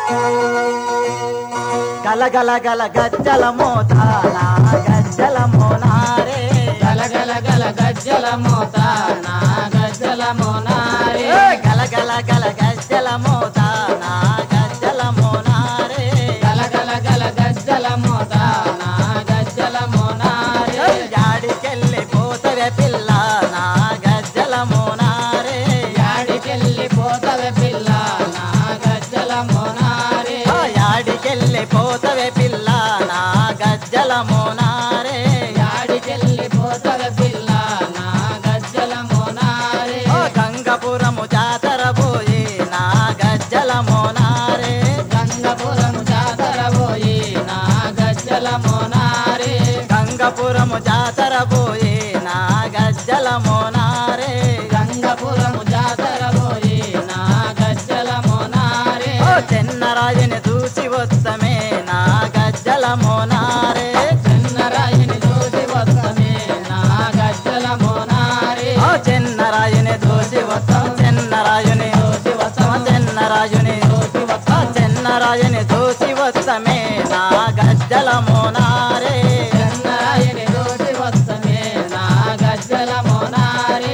గల గల గల గజ్జల మోత నా గజ్జల మోనారే గల గల గల గజ్జల మోత నా గజ్జల మోనారే గల గల గల గజ్జల మోత నా గజ్జల మోనారే గల గల గల గజ్జల మోత నా గజ్జల మోనారే యాడికెళ్ళి పోతవే పిల్ల నా గజ్జల మోనారే యాడికెళ్ళి పోతవే పిల్ల నా గజ్జల మోనారే యాడికెళ్ళి పోతవే పిల్ల నా గజ్జల మోనారే యాడికెళ్ళి పోతవే పిల్ల నా గజ్జల మోనారే గంగపురము జాతర పోయి నా గజ్జల మోనారే గంగపురము జాతర పోయి నా గజ్జల మోనారే గంగపురము జాతర పోయి నా గజ్జల మోనారే గంగపురము జాతర పోయి నా గజ్జల మోనారే చెన్నరాయుని చూసి వస్తమే నా గజ్జల మోనారే చిన్నరాయిని చూసి వస్తమే నా గజ్జల మోనారే చెన్నరాయుని చూసి వస్తాం చెన్నరాయుని చూసి వస్తమ చెన్నరాయుని చూసి వస్తమ చెన్నరాయుని చూసి వస్తమే నా గజ్జల మోనారే చిన్నరాయిని చూసి వస్తమే నా గజ్జల మోనారే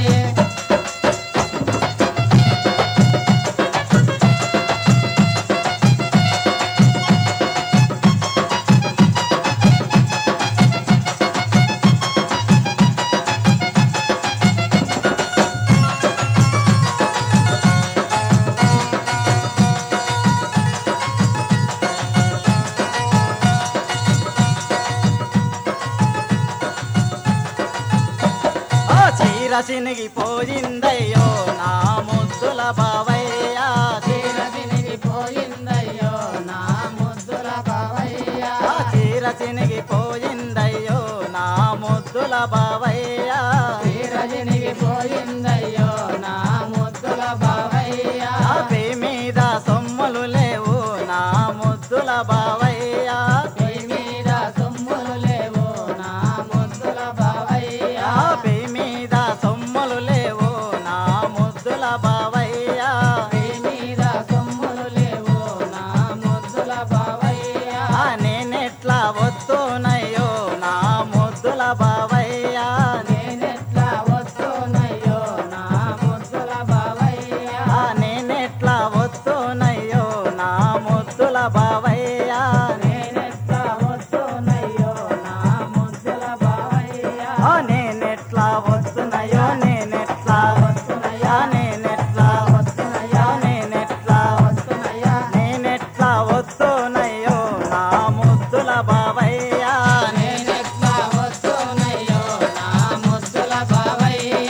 చీర సినిగిపోయిందయ్యో నా ముద్దుల బావయ్య చీర తినిగిపోయిందయ్యో నా ముద్దుల బావయ్య చీర సినిగిపోయిందయ్యో నా ముద్దుల బావయ్య చీర తినిగిపోయిందయ్యో నా ముద్దుల బావయ్య పే మీద సొమ్ములు లేవు నా ముద్దుల బావయ్య పొయ్యి మీద సొమ్ములు లేవు నా ముద్దుల బావయ్య పే మీద సొమ్ములు లేవు నా ముద్దుల బావయ్య పొయ్యి మీద సొమ్ములు లేవు నా ముద్దుల బావయ్య నేనెట్లా వస్తున్నాయో నా ముద్దుల బావయ్య నేనెట్లా వస్తున్నాయో నా ముద్దుల బావయ్య నేనెట్లా వస్తున్నాయో నా ముద్దుల బావయ్య నేనెట్లా వస్తున్నాయో నా ముద్దుల బావయ్య నేనెట్లా వస్తున్నాయో నేనెట్లా వస్తున్నాయా నేనెట్లా వస్తున్నాయా నేనెట్లా వస్తున్నాయా నేనెట్లా వస్తున్నాయో నా ముద్దుల బావయ్య నేనెట్లా వస్తున్నాయో నా ముద్దుల బావయ్య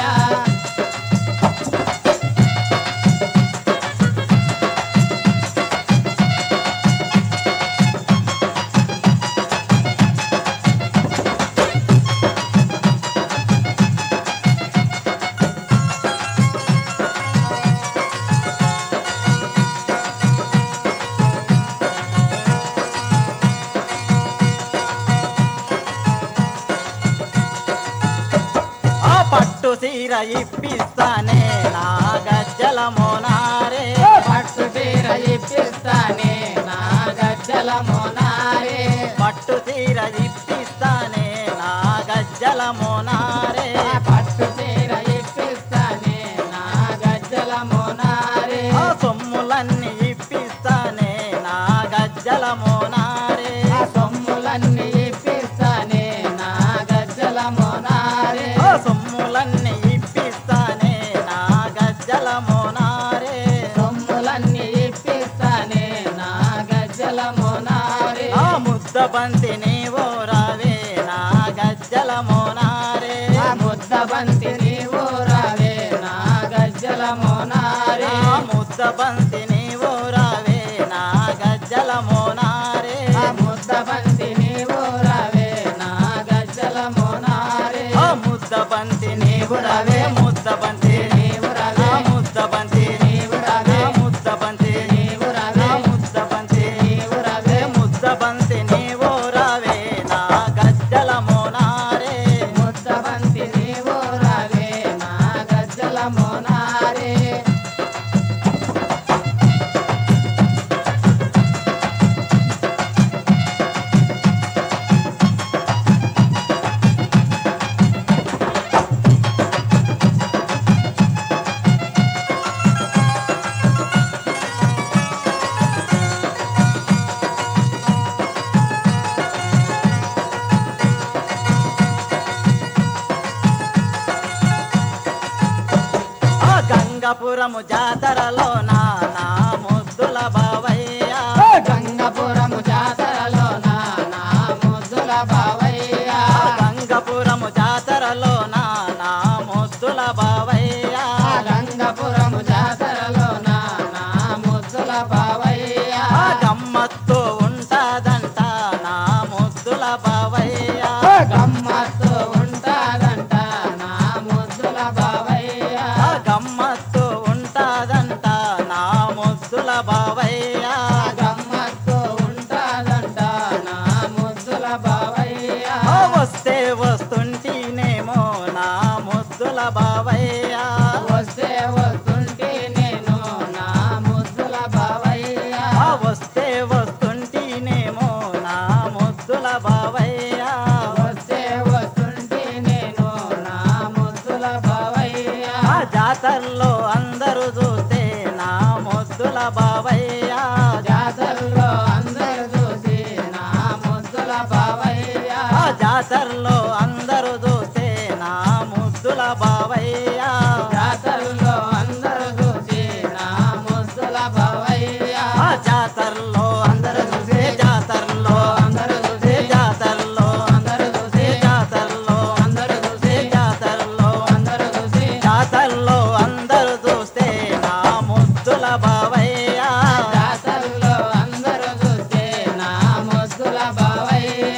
పట్టు సీర ఇప్పిస్తానే నా గజ్జల మోనారే పట్టు చీర ఇప్పిస్తానే నా గజ్జల మోనారే పట్టు సీర ఇప్పిస్తానే నా గజ్జల మోనారే పట్టు చీర ఇప్పిస్తానే నా గజ్జల మోనారే సొమ్ములన్నీ ఇప్పిస్తానే నా గజ్జల మోనారే సొమ్ములన్నీ ఇప్పిస్తానే నా గజ్జల మోనారే సొమ్ములన్నీ ఇప్పిస్తానే నా గజ్జల మోనారే సొమ్ములన్నీ ఇప్పిస్తానే నా గజ్జల మోనారే ముద్ద బంతి నీవో రావే నా గజ్జల మోనారే ముద్ద బంతి నీవు రావే నా గజ్జల మోనారే ముద్ద బంతి నీవో రావే నా గజ్జల మోనారే ముద్ద బంతి నీవు రావే నా గజ్జల మోనారే ముద్ద బంతి నీవు రావే ముద్ద బంతి నీవు రావే ముద్ద బంతి నీవు రావే ముద్ద బంతి నీవు రావే ముద్ద బంతి నీవు రావే ముద్ద బంతి నీవో రావే నా గజ్జల మోనారే ముద్ద బంతి నీవు రావే నా గజ్జల మోనారే గంగపురము జాతరలో నా ముద్దుల బావయ్య గంగపురము జాతరలో నా ముద్దుల బావయ్య గంగపురము జాతరలో నా ముద్దుల బావయ్య గంగపురము జాతరలో నా ముద్దుల బావయ్య గమ్మత్తు ఉంటాదంట నా ముద్దుల బావయ్య గమ్మత్తు ఉంటాదంట నా ముద్దుల బావయ్య గమ్మత్తు ఉంటాదంట నా ముద్దుల బావయ్య గమ్మత్తు ఉంటాదంట నా ముద్దుల బావయ్య వస్తే వస్తుంటేనేమో నా ముద్దుల బావయ్య వస్తే వస్తుంటే నేను నా ముద్దుల బావయ్య వస్తే వస్తుంటేనేమో నా ముద్దుల బావయ్య వస్తే వస్తుంటే నేను నా ముద్దుల బావయ్య జాతరలో అందరూ చూస్తే నా ముద్దుల బావయ్య జాతరలో అందరు చూసి నా ముద్దుల బావయ్య జాతరలో అందరూ చూస్తే నా ముద్దుల బావయ్య జాతరలో అందరు చూసి నా ముద్దుల బావయ్య జాతరలో అందరూ చూస్తే జాతరలో అందరు చూసి జాతరలో అందరు చూసి జాతరలో అందరు చూసి జాతరలో అందరు చూసి జాతరలో అందరూ చూస్తే నా ముద్దుల బావయ్య జాతరలో అందరు చూస్తే నా ముద్దుల బావయ్య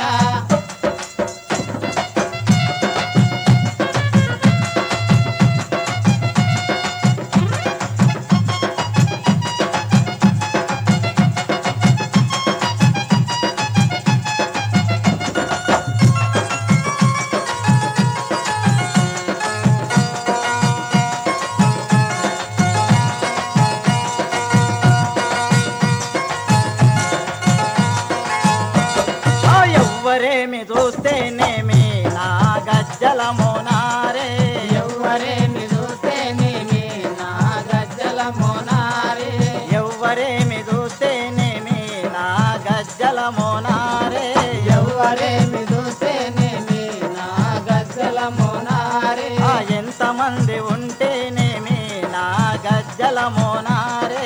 ఎవ్వరేమి చూస్తేనేమి నా గజ్జల మోనారే ఎవ్వరేమి చూస్తేనేమి నా గజ్జల మోనారే ఎవ్వరేమి చూస్తేనేమి నా గజ్జల మోనారే ఎవ్వరేమి చూస్తేనేమి నా గజ్జల మోనారే ఎంతమంది ఉంటేనేమి నా గజ్జల మోనారే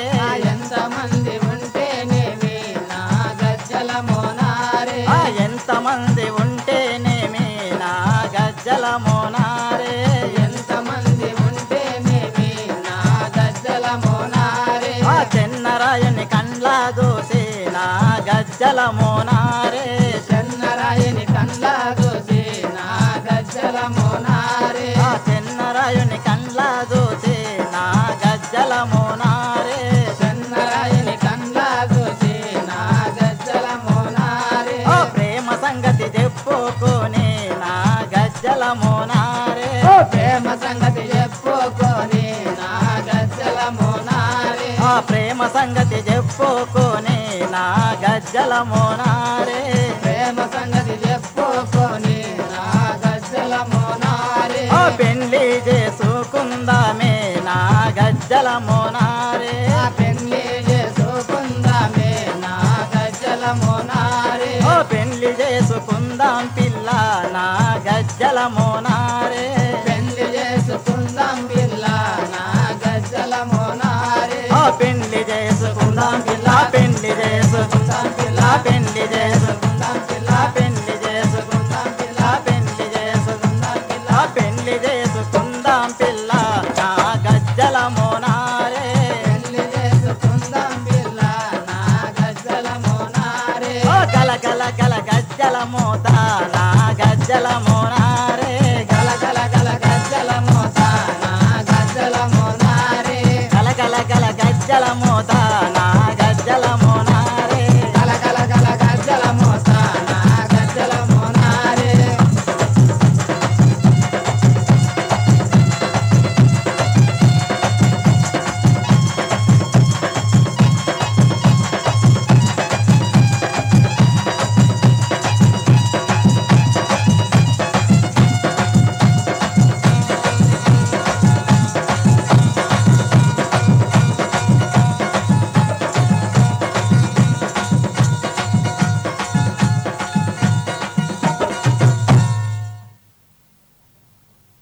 ఎంతమంది ఉంటేనేమి నా గజ్జల మోనారే ఎంతమంది ఉంటేనేమి నా గజ్జల మోనారే ఎంతమంది ఉంటేనేమి నా గజ్జల మోనారే చెన్నరాయని కండ్లా దూసి నా గజ్జల మోనారే చెన్నరాయని కండ్లా చూసి నా గజ్జల మోనారే చెన్నరాయుని కండ్లా దూసి నా గజ్జల మోనారే చెన్నరాయని కండ్లా చూసి నా గజ్జల మోనారే ప్రేమ సంగతి చెప్పుకొని నా గజ్జల మోనారే ప్రేమ సంగతి చెప్పుకొని నా గజ్జల మోనారే ప్రేమ సంగతి చెప్పుకొని నా గజ్జల మోనారే ప్రేమ సంగతి చెప్పుకొని నా గజ్జల మోనారే పెళ్లి చేసుకుందామే నా గజ్జల మోనారే పెళ్లి చేసుకుందామే నా గజ్జల మోనారే పెళ్లి చేసుకుందాం పిల్ల నా గజ్జల మోనారే పెళ్లి చేసుకుందాం పిల్ల నా గజ్జల మోనారే పెళ్లి చేసుకుందాం పిల్ల పెళ్లి చేసుకుందాం పిల్ల పెళ్లి చేసుకుందాం పిల్ల పెళ్లి చేసుకుందాం పిల్ల పెళ్లి చేసుకుందాం పిల్ల పెళ్లి చేసుకుందాం పిల్ల నా గజ్జల మోనారే పెళ్లి చేసుకుందాం పిల్ల నా గజ్జల మోనారే గల గల గల గజ్జల మోత నా గజ్జల మోనారే గల గల గల గజ్జల మోత నా గజ్జల మోనారే గల గల గల గజ్జల మోత